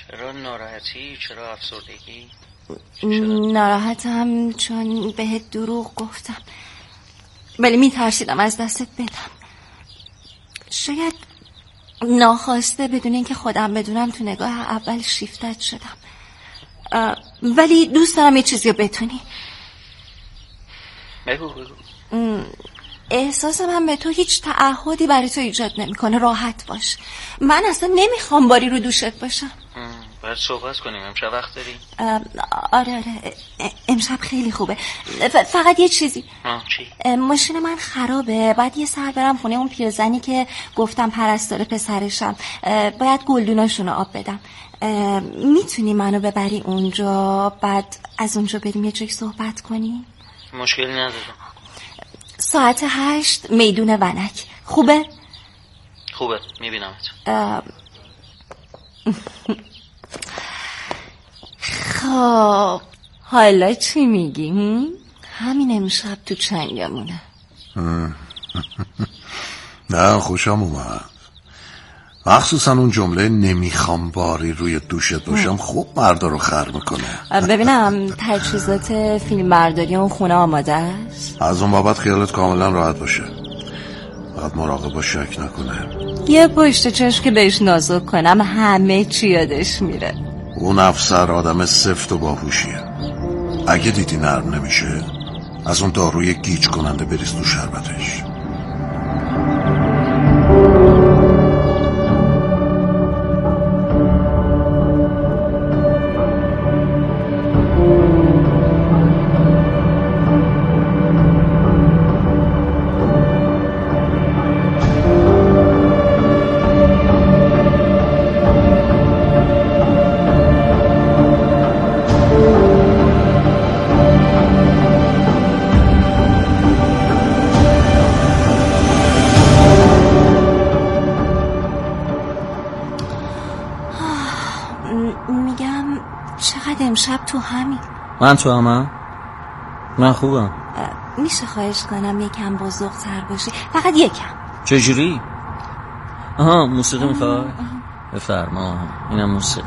چرا ناراحتی؟ چرا افسردگی؟ ناراحتم چون بهت دروغ گفتم، ولی میترسیدم از دستت بدم. شاید ناخواسته بدون اینکه خودم بدونم تو نگاه اول شیفتت شدم، ولی دوست دارم یه چیزی رو بتونی. بگو. احساس من به تو هیچ تعهدی برای تو ایجاد نمیکنه. راحت باش، من اصلا نمیخوام باری رو دوشت باشم. باید صحبت کنیم. امشب وقت داری؟ آره امشب خیلی خوبه. فقط یه چیزی. چی؟ ماشین من خرابه، باید یه سر برم خونه اون پیرزنی که گفتم پرستار پسرشم. باید گلدوناشونو آب بدم. میتونی منو ببری اونجا، بعد از اونجا بریم یه جایی صحبت کنیم؟ مشکلی نداره. ساعت 8 میدون ونک. خوبه؟ خوبه، میبینمت. خب حالا چی میگی؟ همین امشب تو چنگمونه. نه خوشم اومد، مخصوصا اون جمله نمیخوام باری روی دوشت باشم. خوب مردا رو خر میکنه. ببینم تجهیزات فیلم برداری اون خونه آماده است؟ از اون بابت خیالت کاملا راحت باشه، فقط مراقب باش شک نکنه. یه پشت چشم که بهش نازک کنم همه چی یادش میره. اون افسر آدم سفت و باهوشیه. اگه دیدی نرم نمیشه، از اون داروی گیج کننده بریز تو شربتش. میگم چقدر امشب تو همین؟ من تو همم؟ من خوبم. میشه خواهش کنم یکم بزرگتر باشی؟ فقط یکم. چجوری؟ آها موسیقی میخوای؟ بفرما، اینم موسیقی.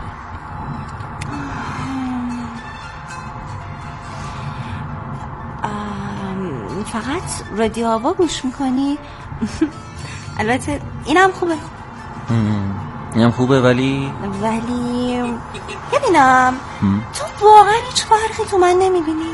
فقط رادیو آوا گوش میکنی؟ البته اینم خوبه. اینم خوبه ولی ببینم تو واقعا هیچ فرقی تو من نمیبینی؟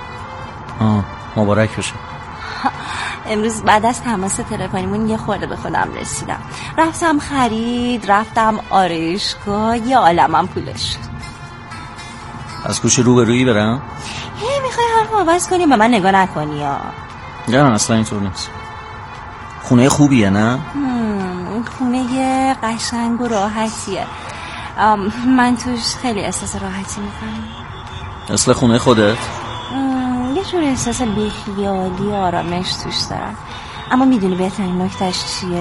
مبارک بشه. امروز بعد از تماس تلفنیمون یه خورده به خودم رسیدم. رفتم خرید، رفتم آرایشگاه، یه عالمم پولش شد. از کوچه روبرویی برم؟ میخوای حرف عوض کنی؟ به من نگاه نکنی ها. نه اصلا اینطور نیست. خونه خوبیه نه؟ خونه قشنگ و راحتیه. من توش خیلی احساس راحتی میکنم. اصلا خونه خودت؟ یه جور احساس بیخیالی آرامش توش دارم. اما میدونی بهترین نکتهش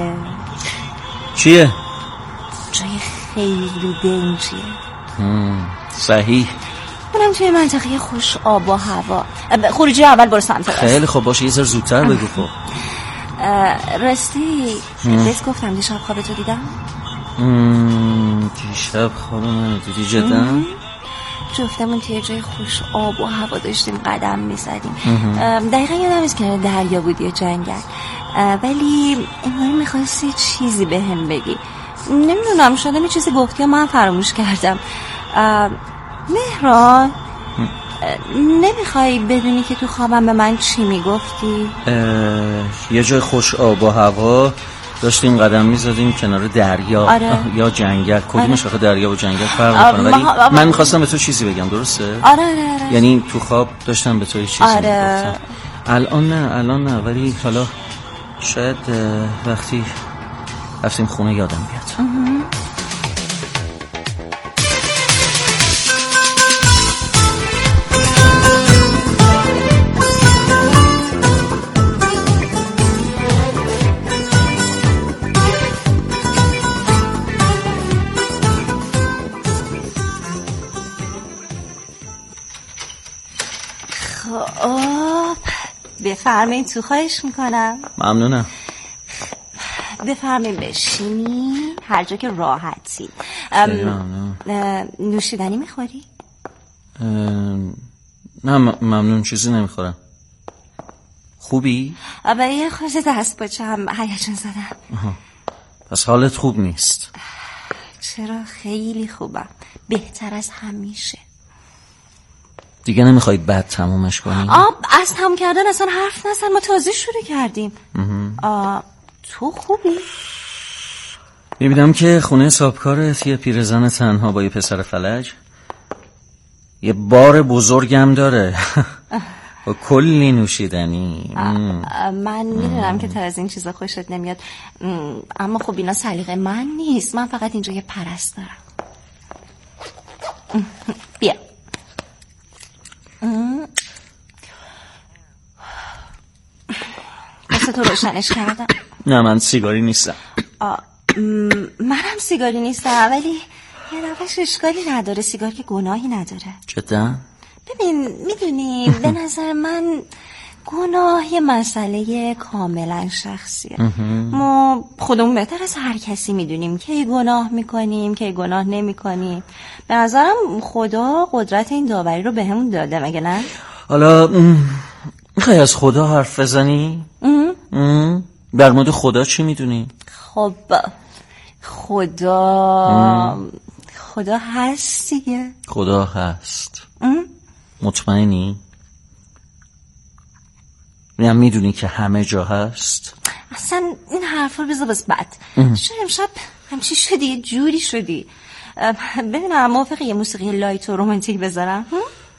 چیه؟ جای خیلی دنجیه. صحیح. اونم توی منطقه خوش آب و هوا. خروجی اول برو سمت راست. خیلی خب باشه، یه ذره زودتر بگو. خب راستی بهت گفتم دیشب خوابتو دیدم؟ دیشب خواب من دیدی جدا؟ جفتمون توی جای خوش آب و هوا داشتیم قدم میزدیم. دقیقا یادم نیست که دریا بود یا جنگل، ولی انگار میخواستی چیزی به هم بگی. نمیدونم شاید یه چیزی گفتی یا من فراموش کردم. مهران نمیخوای بدونی که تو خوابم به من چی میگفتی؟ یه جای خوش آب و هوا داشتیم قدم میزدیم کنار دریا. آره. یا جنگل. کدومش آخه دریا و جنگل فرق میکنه؟ ولی من میخواستم به تو چیزی بگم. درسته؟ آره. یعنی تو خواب داشتم به تو یه چیزی میگفتم. الان نه ولی حالا شاید وقتی رفتیم خونه یادم بیاد. بفرمایید تو، خواهش میکنم. ممنونم. بفرمایید بشینی. هر جا که راحتی. نوشیدنی میخوری؟ نه ممنون، چیزی نمیخورم. خوبی؟ برای خود دست باچم هیجان زدم. پس حالت خوب نیست؟ چرا خیلی خوبم، بهتر از همیشه. دیگه نمیخوای بعد تمومش کنی؟ از تموم کردن اصلا حرف نزن، ما تازه شروع کردیم. تو خوبی؟ میبینم که خونه صاحبکارت یه پیرزن تنها با یه پسر فلج، یه بار بزرگم داره و کلی نوشیدنی. من میدونم که تو از این چیزا خوشت نمیاد، اما خب اینا سلیقه من نیست. من فقط اینجا یه پرست دارم. بیا. واسه تو روشنش کردم. نه من سیگاری نیستم. منم سیگاری نیستم، ولی یه روش اشکالی نداره. سیگار که گناهی نداره. جدا؟ ببین میدونی به نظر من گناه یه مسئله کاملا شخصیه. ما خودمون بهتر از هر کسی میدونیم که گناه میکنیم که گناه نمیکنیم. به نظرم خدا قدرت این داوری رو بهمون داده، مگه نه؟ حالا میخوای از خدا حرف بزنی؟ در مورد خدا چی میدونی؟ خب خدا هست دیگه. خدا هست. مطمئنی؟ میگم میدونی که همه جا هست؟ اصلا این حرفا رو بذار بعد. چرا امشب همچی شدی؟ یه جوری شدی. ببینم موافقی یه موسیقی لایت و رومانتیک بذارم؟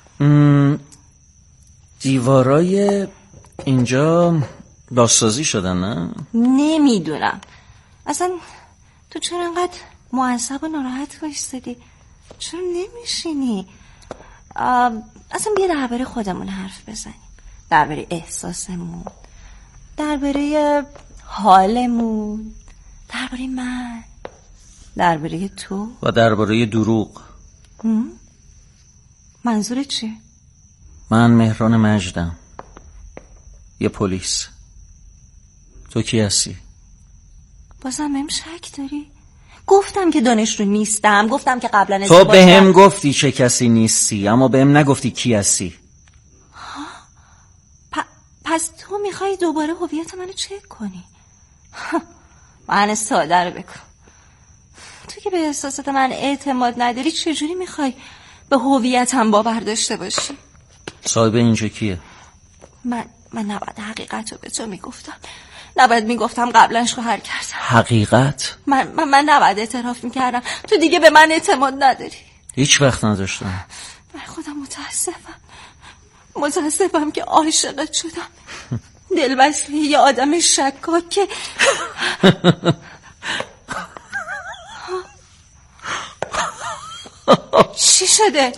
دیوارای اینجا بازسازی شدن نه؟ نمیدونم اصلا تو چرا انقدر معصب و ناراحت بایستادی؟ چرا نمیشینی؟ اصلا بیا درباره خودمون حرف بزنیم، درباره احساسمون، درباره حالمون، درباره من، درباره تو و درباره دروغ. منظورت چیه؟ من مهران مجدم، یه پلیس. تو کی هستی؟ بازم بهم شک داری؟ گفتم که دانشجو نیستم، گفتم که قبلا تو بهم گفتی چه کسی نیستی، اما بهم نگفتی کی هستی. پس تو میخوای دوباره هویت منو چک کنی؟ من ساده رو بکن. تو که به احساسات من اعتماد نداری، چجوری میخوای به هویتم باور داشته باشی؟ صاحب اینجا کیه؟ من نباید حقیقت رو به تو میگفتم، نباید میگفتم قبلا شوهر کردم. حقیقت؟ من نباید اعتراف میکردم. تو دیگه به من اعتماد نداری. هیچ وقت نداشتم. بر خودم متاسفم که عاشقت شدم. دلبسته یه آدم شکاک که چی شده؟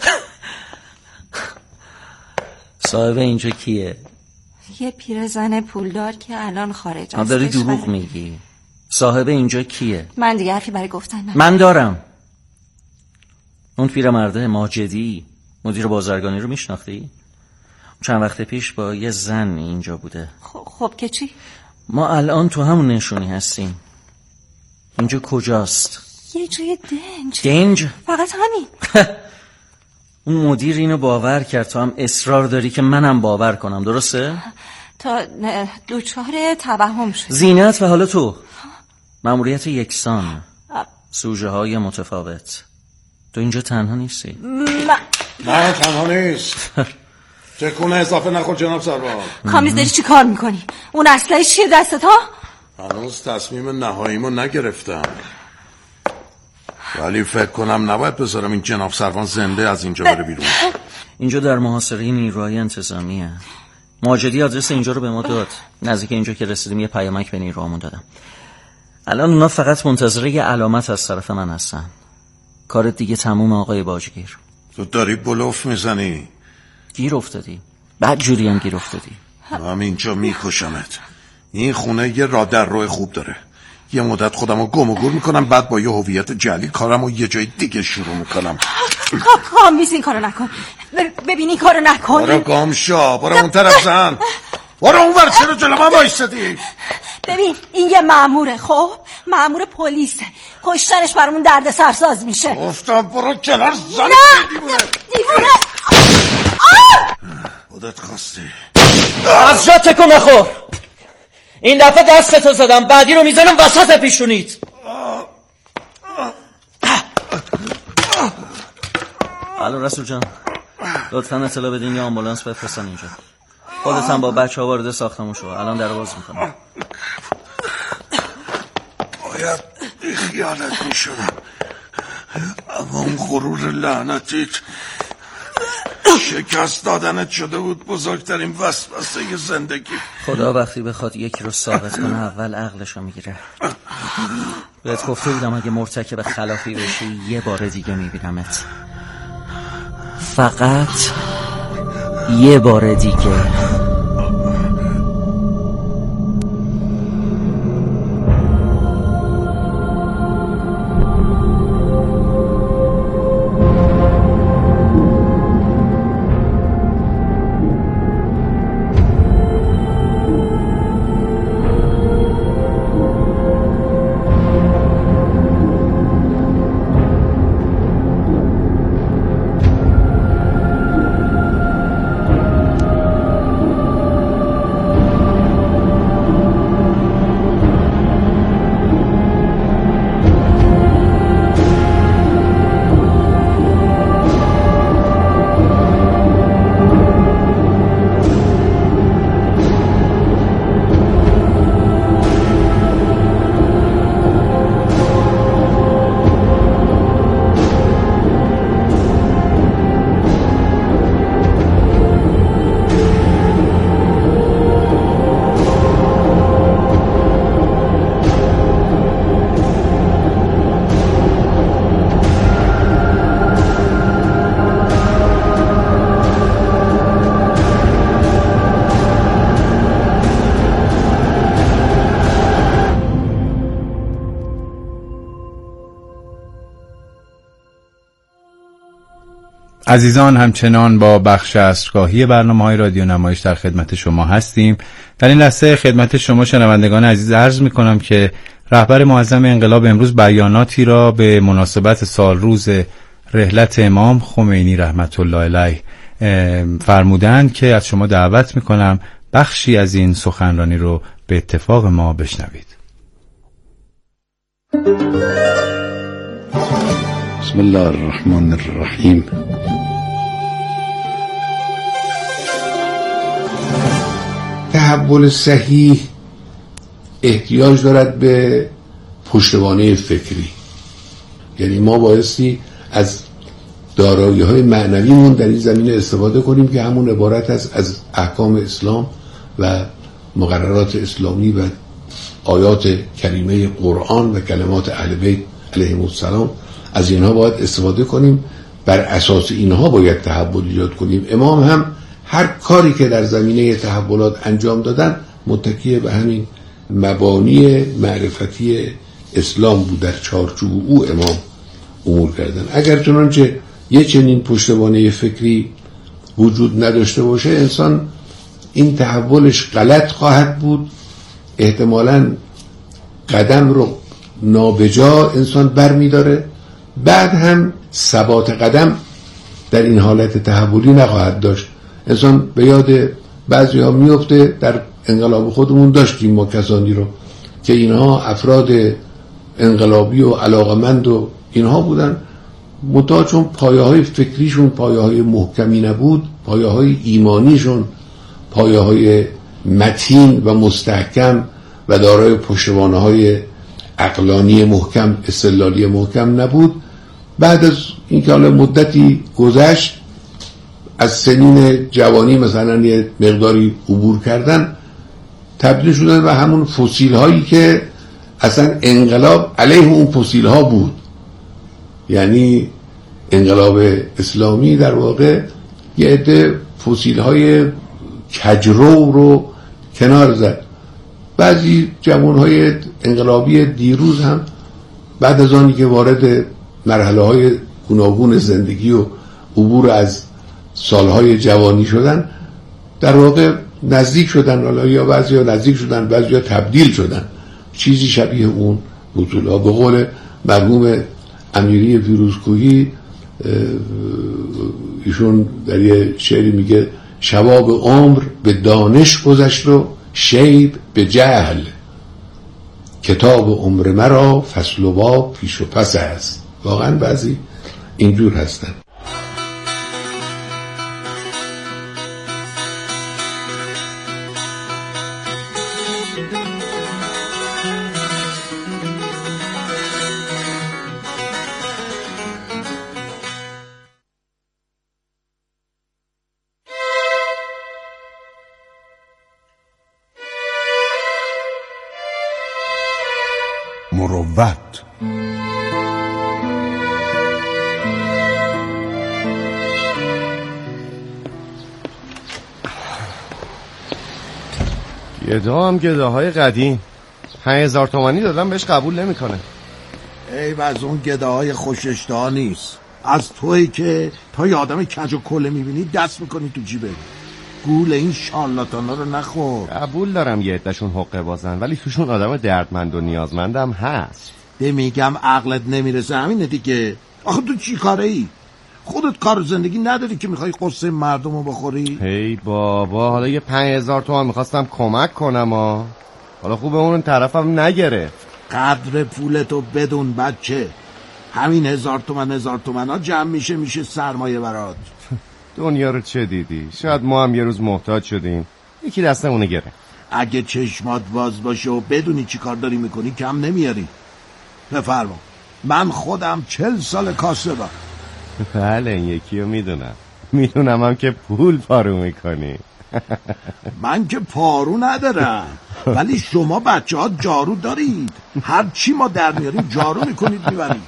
صاحب اینجا کیه؟ یه پیرزن پولدار که الان خارج از داری دروغ میگی. صاحب اینجا کیه؟ من دیگه حرفی برای گفتن من دارم. اون پیرمرده ماجدی مدیر بازرگانی رو میشناختی؟ چند وقت پیش با یه زن اینجا بوده. خب که چی؟ ما الان تو همون نشونی هستیم. اینجا کجاست؟ یه جای دنج؟ فقط همین. اون مدیر اینو باور کرد، تو هم اصرار داری که منم باور کنم، درسته؟ تا دوچار توهم شد. زینت و حالا تو مأموریت یکسان، سوژه های متفاوت. تو اینجا تنها نیستی؟ نه تنها نیست. تکونه اضافه نخور جناب سروان. کامیز داری چی کار میکنی؟ اون اسلحه چیه دستت ها؟ هنوز تصمیم نهاییمو نگرفتم، ولی فکر کنم نباید بذارم این جناب سروان زنده از اینجا بره بیرون. اینجا در محاصره نیروهای انتظامیه. ماجدی آدرس اینجا رو به ما داد. نزدیک اینجا که رسیدیم یه پیامک به نیروهامون دادم. الان اونا فقط منتظر یه علامت از طرف من هستن. کارت دیگه تموم آقای باجگیر. تو داری بلوف میزنی. گیر افتادی. بعد جوری هم گیر افتادی. من اینجا میکشمت. این خونه یه راه در راه خوب داره. یه مدت خودمو گم و گور میکنم، بعد با یه هویت جعلی کارمو یه جای دیگه شروع میکنم. کامیز این کارو نکن. ببین این کارو نکن. برو گم شو، برو اون طرف زن. برو اون ور، چرا جلو من وایسادی؟ ببین این یه مأموره. خب مأمور پلیسه، کشتنش برامون درد سرساز میشه. گفتم برو کنار زن. نه دیوونه. خودت خواستی. از جا تکون نخور. این دفعه دستتو زدم، بعدی رو میزنم وسط پیشونیت. الو رسول جان، لطفاً اطلاع بدین یا آمبولانس بفرستن اینجا. خودت هم با بچه‌ها وارد ساختمون شو، الان در باز میکنم. باید خیالت میشدم، اما اون غرور لعنتیت شکست دادنت شده بود بزرگترین وسوسه زندگی. خدا وقتی بخواد یکی رو ثابت کنه اول عقلشو میگیره. بهت گفته بودم اگه مرتکب خلافی بشی یه بار دیگه میبینمت، فقط یه بار دیگه. عزیزان، همچنان با بخش عصرگاهی برنامه‌های رادیو نمایش در خدمت شما هستیم. در این لحظه خدمت شما شنوندگان عزیز عرض می‌کنم که رهبر معظم انقلاب امروز بیاناتی را به مناسبت سالروز رحلت امام خمینی رحمت الله علیه فرمودند که از شما دعوت می‌کنم بخشی از این سخنرانی رو به اتفاق ما بشنوید. بسم الله الرحمن الرحیم. تحول صحیح احتیاج دارد به پشتوانه فکری، یعنی ما بایستی از دارایی‌های معنویمون در این زمینه استفاده کنیم که همون عبارت از احکام اسلام و مقررات اسلامی و آیات کریمه قرآن و کلمات اهل بیت علیهم السلام. از اینها باید استفاده کنیم، بر اساس اینها باید تحول ایجاد کنیم. امام هم هر کاری که در زمینه تحولات انجام دادن متکی به همین مبانی معرفتی اسلام بود. در چارچوب او امام امور کردن. اگر چنانچه یه چنین پشتوانه فکری وجود نداشته باشه، انسان این تحولش غلط خواهد بود، احتمالاً قدم رو نابجا انسان بر می داره، بعد هم ثبات قدم در این حالت تحولی نخواهد داشت. انسان به یاد بعضی ها میفته، در انقلاب خودمون داشتیم ما کسانی رو که اینها افراد انقلابی و علاقمند و اینها بودن، منتها چون پایه های فکریشون پایه های محکمی نبود، پایه های ایمانیشون پایه های متین و مستحکم و دارای پشتوانه های عقلانی محکم، استدلالی محکم نبود، بعد از اینکه حالا مدتی گذشت، از سنین جوانی مثلا یه مقداری عبور کردن، تبدیل شدن به همون فسیل هایی که اصلا انقلاب علیه اون فسیل ها بود. یعنی انقلاب اسلامی در واقع یه عده فسیل های کجرو رو کنار زد. بعضی جوان های انقلابی دیروز هم بعد از آنی که وارد مرحله های گوناگون زندگی و عبور از سالهای جوانی شدن، در واقع نزدیک شدن، حالا یا بعضی ها نزدیک شدن، بعضی ها تبدیل شدن، چیزی شبیه اون بطولا. به قول مرحوم امیری فیروزکوهی، ایشون در یه شعری میگه شباب عمر به دانش گذشت و شیب به جهل، کتاب عمر مرا فصل و باب پیش و پس است. واقعا بعضی اینجور هستن. مروت. گدا هم گداهای قدیم 5000 تومانی دادم بهش قبول نمیکنه. ای از اون گداهای خوششتا نیست، از تویی که تا یه آدم کج و کله میبینی دست میکنی تو جیبه. گول این شارلاتانا رو نخور. قبول دارم یه عده‌شون حقه بازن، ولی توشون آدم دردمند و نیازمندم هست. میگم عقلت نمیرسه، همینه دیگه. آخه تو چی کاره ای؟ خودت کار زندگی نداری که میخوای قصه مردم رو بخوری؟ هی بابا، حالا یه 5000 تومان میخواستم کمک کنم حالا خوبه اون طرفم نگرفت. قدر پولتو بدون بچه. همین 1000 تومن ها جمع میشه سرمایه برات. دنیا رو چه دیدی؟ شاید ما هم یه روز محتاج شدیم، یکی دستمونه گرفت. اگه چشمات باز باشه و بدونی چی کار داری میکنی کم نمیاری. بفرما. من خودم 40 سال کاسبم. بله این یکی رو میدونم هم که پول پارو میکنی. من که پارو ندارم، ولی شما بچه ها جارو دارید. هر چی ما در میاریم جارو میکنید میبرید.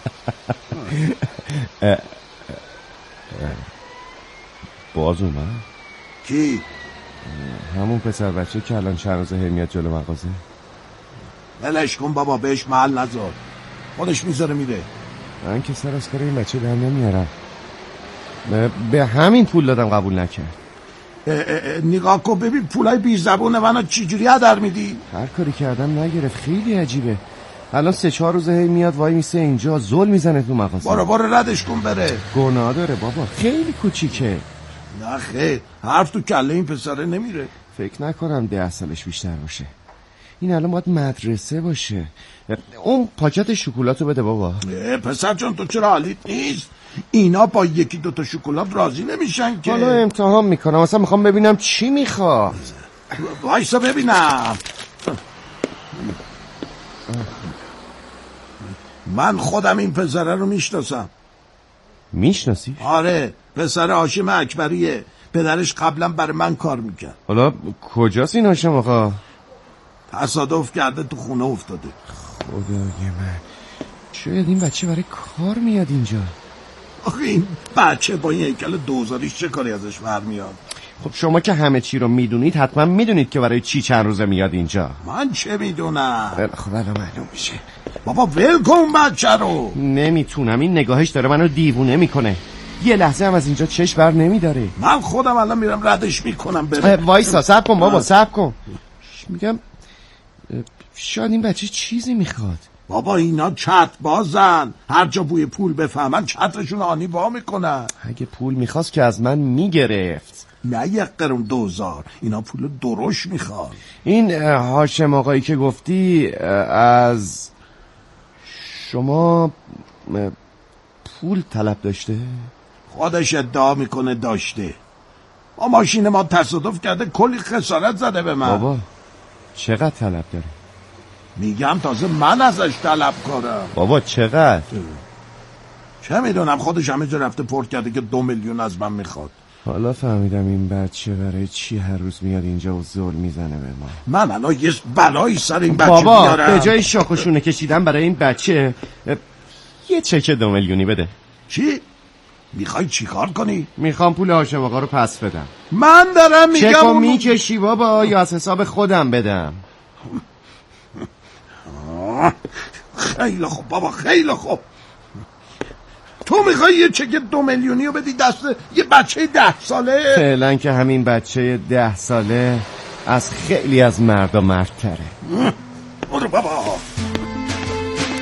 باز اومد؟ کی؟ همون پسر بچه که الان چند روزه میاد جلو مغازه. ولش کن بابا، بهش محل نذار، خودش میذاره میره. من که سر از کار این بچه در نمیارم. به همین پول دادم قبول نکرد. نگاه کن ببین پولای بی زبون منو چجوری هدر میدی؟ هر کاری کردم نگرفت، خیلی عجیبه. الان 3-4 روزه هی میاد وای میسه اینجا زل میزنه تو مغازه. برو ردش کن بره. گناه داره بابا، خیلی کوچیکه. نه خیر، حرف تو کله این پسره نمیره. فکر نکنم 10 سالش بیشتر باشه. این الان باید مدرسه باشه. اون پاکت شکلاتو بده بابا. پسر جان تو چرا حالیت نیست؟ اینا با 1-2 تا شکلات راضی نمیشن که. حالا امتحان میکنم، اصلا میخوام ببینم چی میخواد. وایسا ببینم. من خودم این پسره رو میشناسم. میشناسی؟ آره، پسر هاشم اکبریه. پدرش قبلا برای من کار میکرد. حالا کجاست این هاشم آقا؟ تصادف کرده تو خونه افتاده. خدای من، شاید این بچه برای کار میاد اینجا. آخه این بچه با این هیکل دوزاریش چه کاری ازش برمیاد؟ خب شما که همه چی رو میدونید حتما میدونید که برای چی چند روزه میاد اینجا. من چه میدونم؟ خب الان معلوم میشه. بابا ول کن بچه رو. نمیتونم، این نگاهش داره منو دیوونه میکنه. یه لحظه هم از اینجا چشم بر نمیداره. من خودم الان میرم ردش میکنم. بره وایسا، صبر کن بابا، صبر کن. میگم شاید این بچه چیزی میخواد. بابا اینا چت بازن، هر جا بوی پول بفهمن چترشون آنی وا میکنن. اگه پول میخواست که از من میگرفت. نه 1 قرون 2000، اینا پول درشت میخواد. این هاشم آقایی که گفتی از شما پول طلب داشته؟ خودش ادعا میکنه داشته. ماشین ما تصادف کرده، کلی خسارت زده به من. بابا چقدر طلب داره؟ میگم تازه من ازش طلب کنم. بابا چقدر؟ چه میدونم، خودش همه جا رفته پورت کرده که 2 میلیون از من میخواد. حالا فهمیدم این بچه برای چی هر روز میاد اینجا و زل میزنه به ما. من الان یه بلایی سر این بچه بابا بیارم. به جای شاخشونه کشیدن برای این بچه یه چک 2 میلیونی بده. چی؟ میخوای چی کار کنی؟ میخوام پول هاشم آقا رو پس بدم. من دارم میگم چکو میکشی بابا یا از حساب خودم بدم؟ خیلی خوب بابا، خیلی خوب. تو میخوای یه چک 2 میلیونی رو بدی دست یه بچه 10 ساله؟ فعلا که همین بچه 10 ساله از خیلی از مردا مردتره. برو بابا.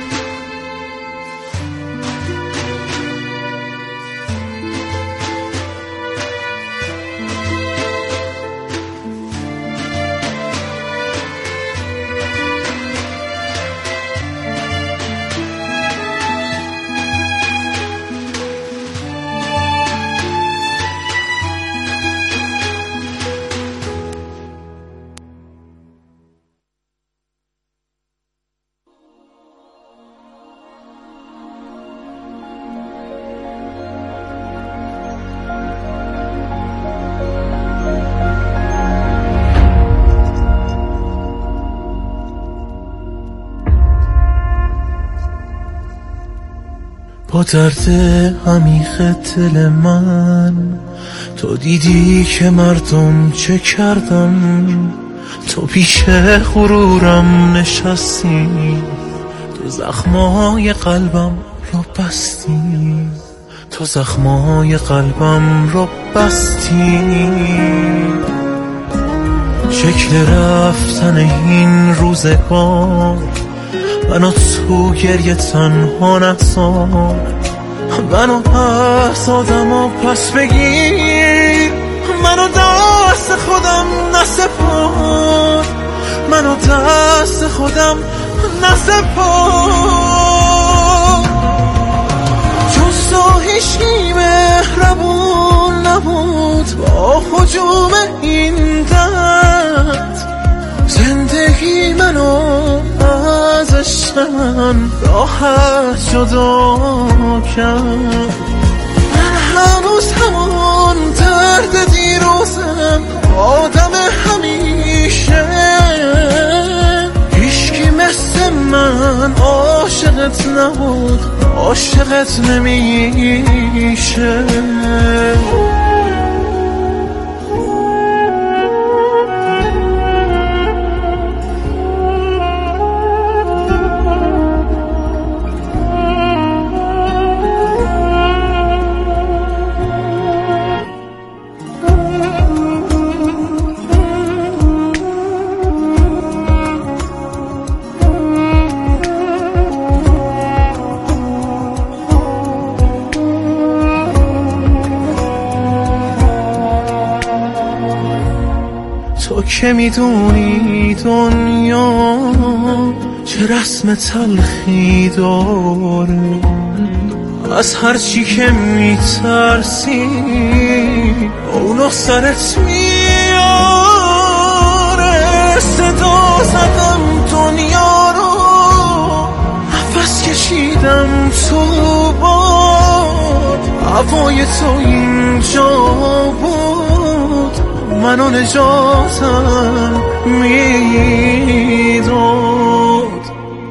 با درد عمیق دل من. تو دیدی که مردم چه کردن، تو پیش غرورم نشستی، تو زخمای قلبم رو بستی، تو زخمای قلبم رو بستی. شکل رفتن این روزگار منو تو گریه تنها نذار، منو پس آدم و پس بگیر، منو دست خودم نسپار، منو دست خودم نسپار. جز تو هیچکی مهربون نبود با هجوم این درد، زندگی منو از عشق من راحت جدا کرد. من هنوز همون درد دیروزم، آدم همیشه، هیچکی مثل من عاشقت نبود، عاشقت نمیشه. تو که میدونی دنیا چه رسم تلخی داره، از هر چی که میترسی اونو سرت میاره. صدا زدم دنیا رو، نفس کشیدم تو باد، هوای تو اینجا بود، منو نجاتم میداد.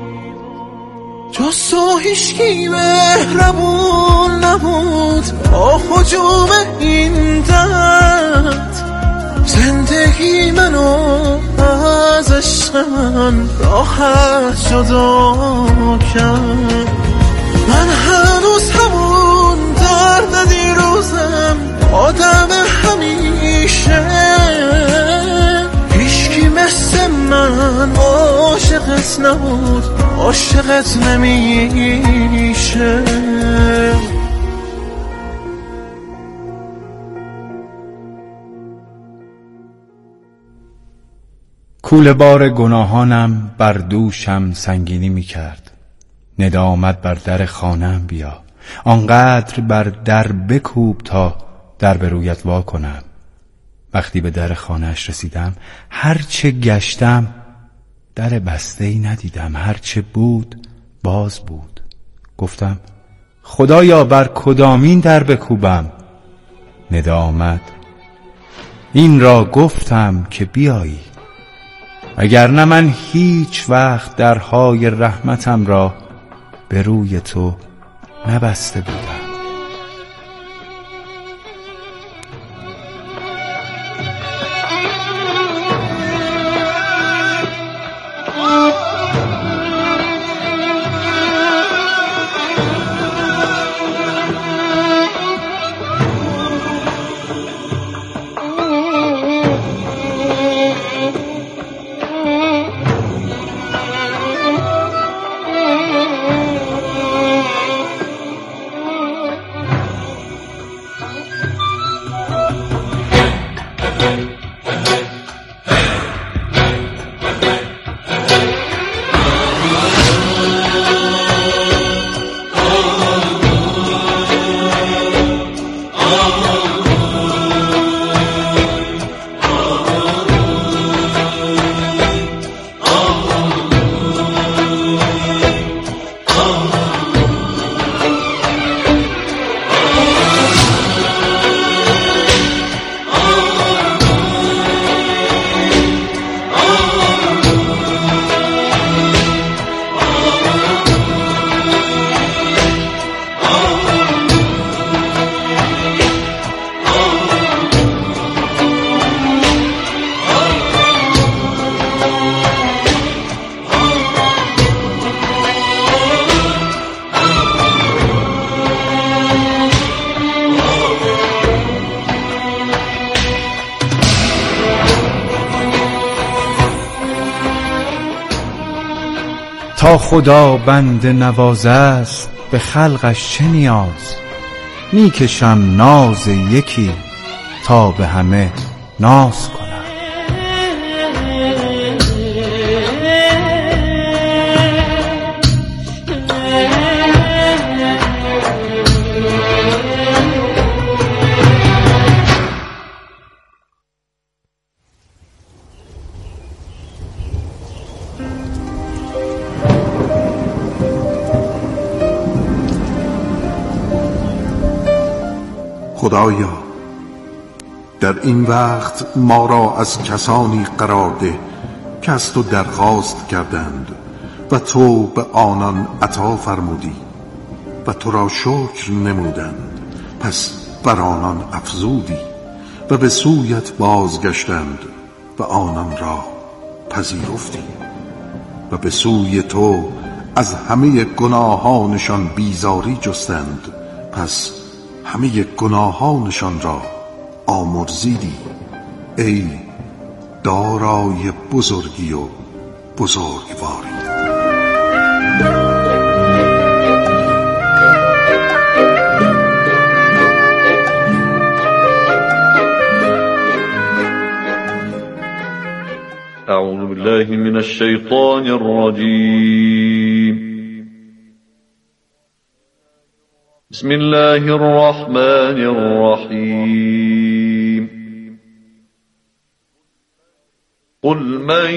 جز تو هیچکی مهربون نبود با هجوم این درد، زندگی منو از عشق من راحت جدا کرد. من هنوز همون درد دیروزم، آدم همیشه، هیچکی مثل من عاشقت نبود، عاشقت نمیشه. کوله بار گناهانم بر دوشم سنگینی می کرد. ندامت بر در خانم بیا، آنقدر بر در بکوب تا در به رویت وا کنم. وقتی به در خانه‌اش رسیدم، هرچه گشتم در بسته‌ای ندیدم، هرچه بود باز بود. گفتم خدایا بر کدامین در بکوبم؟ ندامت این را گفتم که بیایی، وگرنه من هیچ وقت درهای رحمتم را به روی تو نبسته بودم. تا خدا بنده نواز است به خلقش چه نیاز؟ میکشم ناز یکی تا به همه ناز کنم. خدایا در این وقت ما را از کسانی قرار ده که از تو درخواست کردند و تو به آنان عطا فرمودی و تو را شکر نمودند، پس بر آنان افزودی و به سویت بازگشتند و آنان را پذیرفتی و به سوی تو از همه گناهانشان بیزاری جستند، پس همه گناهانشان را آمرزیدی. ای دارای بزرگی و بزرگواری. أعوذ بالله من الشيطان الرجيم. بسم الله الرحمن الرحيم. قل من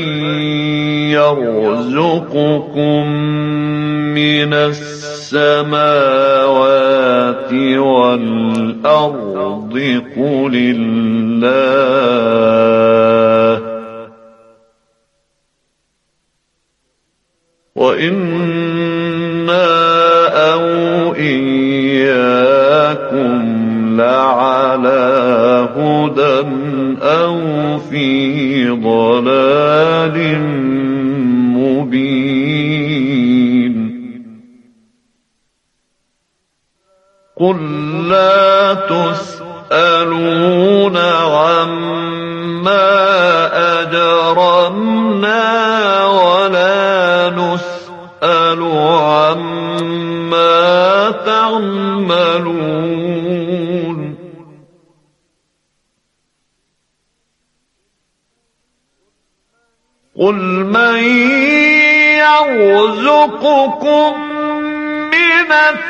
يرزقكم من السماوات والأرض قل الله وإنا أو إياكم لعلى هدى أو في ضلال مبين. قل لا تسألون عما أجرمنا ولا نسأل عما تعملون. قل من يرزقكم من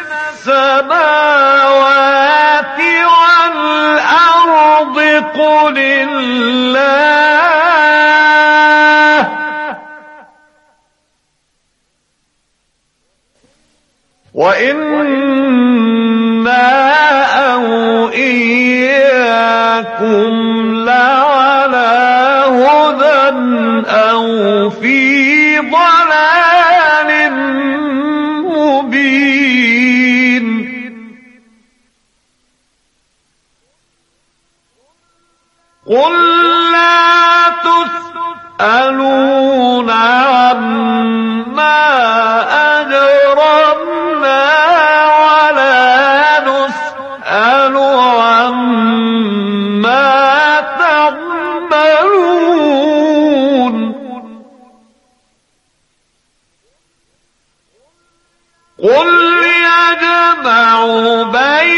السماوات والأرض قل الله وإنا أو إياكم لعلى هدى أو في ضلال مبين. قل لا تسألون عما أجرمنا ولا نسأل